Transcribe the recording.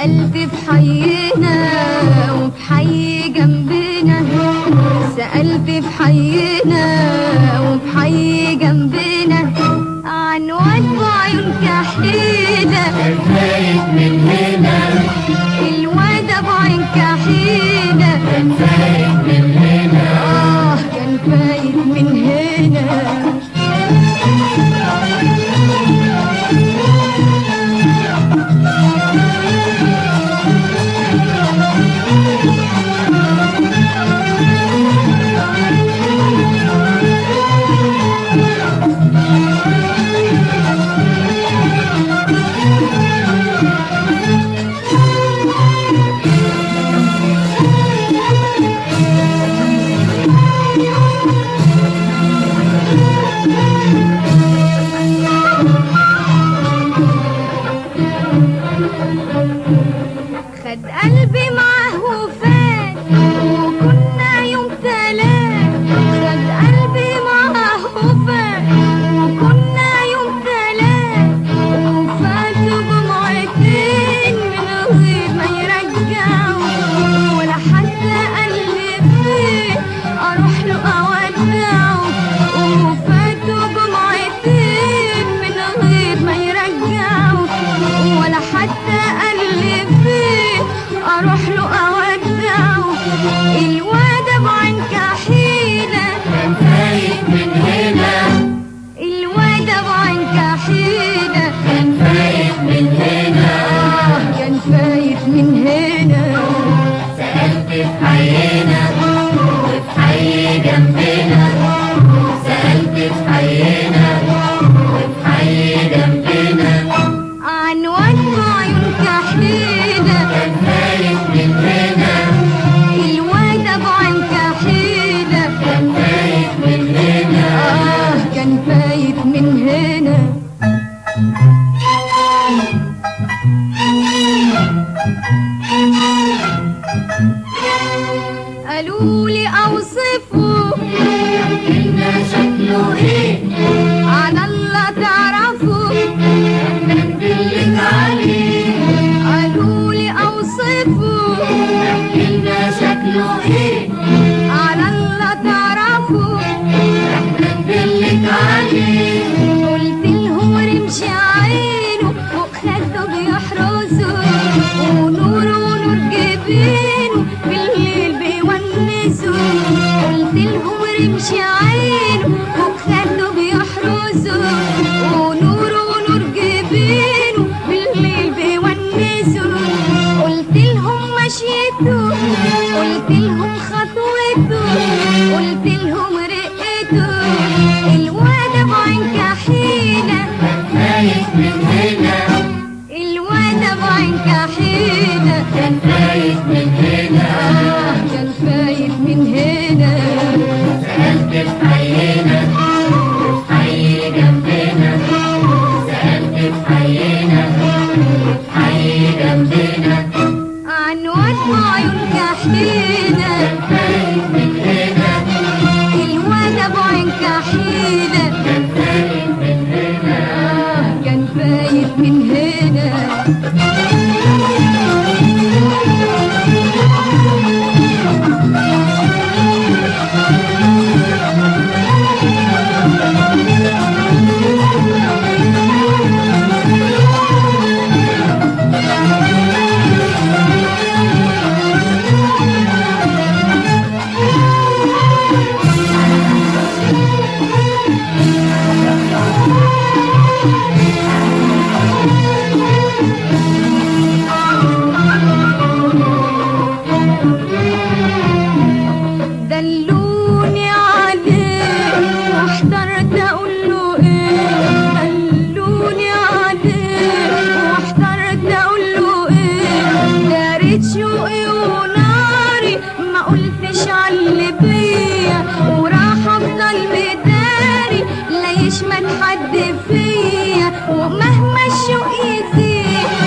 سألت في حينا وبحي جنبنا، سألت في حينا وبحي جنبنا عن واد بعيون كحيلة كان فايت من هنا، الواد ابو عين كحيلة كان فايت من هنا، كان فايت من هنا. خد قلبي معاه وفات وكنا يوم تلات، خد قلبي معاه وفات وكنا يوم تلات، وفاتوا جمعتين من غير ما يرجعوا، ولا حتى قال لي فين اروح له اودعه، وفاتوا جمعتين من غير ما يرجعوا، ولا حتى قال لي فين اروح له اودعه. الواد ابو عين كحيلة كان فايت من هنا، الواد ابو عين كحيلة كان فايت من هنا، كان فايت من هنا. سألت في حينا وفي حي جنبنا، سألت في حينا وفي حي جنبنا عن واد بعيون كحيلة كان فايت من هنا، الواد ابو عين كحيلة كان فايت من هنا، كان فايت من هنا. قالوا لي اوصفه إحنا شكله إيه على الله تعرفه، ندلك عليه، قالوا لي اوصفه إحنا شكله إيه على الله تعرفه، ندلك عليه، قلت لهم رمش عينه وخده بيحرسه، ونوره ونور جبينه بالليل بيونسه، قلت لهم رمش عينه وخده بيحرسه، ونوره ونور جبينه بالليل بيونسه، قلت لهم مشيته، قلت لهم خطوته، قلت لهم رقته. الواد ابو عين كحيلة فايت من هنا، الواد ابو عين كحيلة كان فايت من هنا، كان فايت من هنا. سألت في حينا وفي حي جنبنا، سألت في حينا وفي حي جنبنا عن واد بعيون كحيلة فايت من هنا، الواد ابو عين كحيلة كان فايت من هنا، كان فايت من هنا. دلوني عليه واحترت اقول له ايه، دلوني عليه واحترت اقول له ايه، داريت شوقي وناري ما قلتش علي بيا، وراح افضل مداري لا يشمت حد فيا، ومهما الشوق يزيد